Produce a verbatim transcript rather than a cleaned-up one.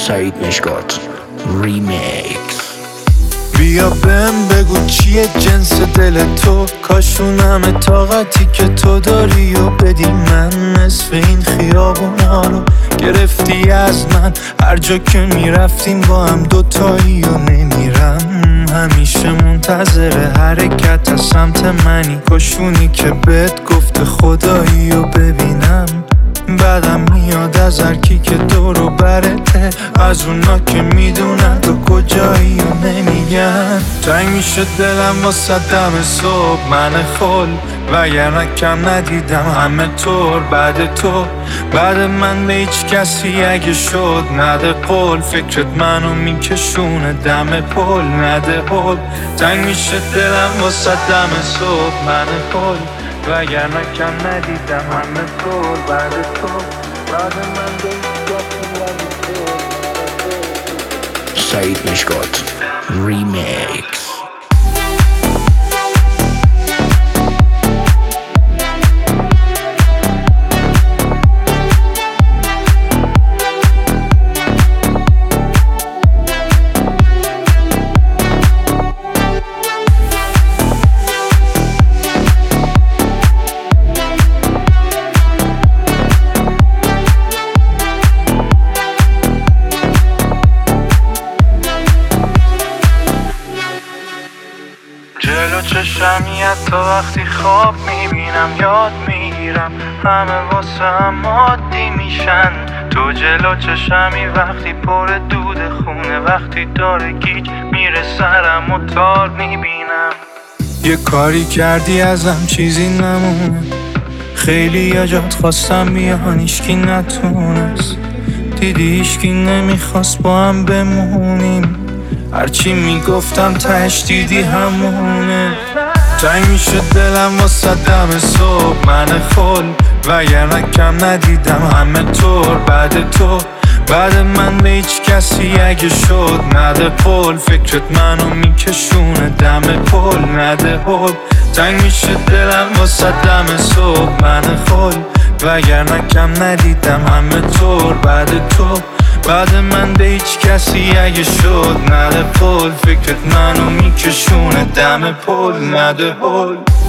سعید مشکات ریمیکس. بیا بهم بگو چیه جنس دل تو، کاشون همه طاقتی که تو داری و بدی من. نصف این خیابونا رو گرفتی از من، هر جا که میرفتیم با هم دوتایی و نمیرم. همیشه منتظر حرکت از سمت منی، کاشونی که بهت گفته خدایی و ببینم. بعدم میاد از هرکی که دور و برته، از اونا که میدونن تو کجایی و نمیگن. تنگ میشه دلم واسه دم صبح من خل، وگرنه کم ندیدم همه طور بعد تو. بعد من به هیچ کسی اگه شد نده قول، فکرت منو میکشونه دم پل نده حل. تنگ میشه دلم واسه دم صبح من خل، وگرنه کم ندیدم همه طور بعد تو. بعد من به سعید مشکات ریمیکس. جلو چشمیت تا وقتی خواب میبینم یاد میگیرم، همه واسه هم عادی میشن. تو جلو چشمی وقتی پر دود خونه، وقتی داره گیج میره سرم و تار میبینم. یه کاری کردی ازم چیزی نمونه، خیلی یا جات خواستم بیان ایشکی نتونست. دیدی ایشکی نمیخواست با هم بمونیم، هرچی میگفتم تهش دیدی همونه. تنگ میشه دلم واسه دم صبح من خل، وگرنه کم ندیدم همه طور بعد تو. بعد من به هیچ کسی اگه شد نده قول، فکرت منو میکشونه دم پل نده حل. تنگ میشه دلم واسه دم صبح من خل، وگرنه کم ندیدم همه طور بعد تو. بعد من به هیچ کسی اگه شد نده قول، فکرت منو میکشونه دم پل نده حل.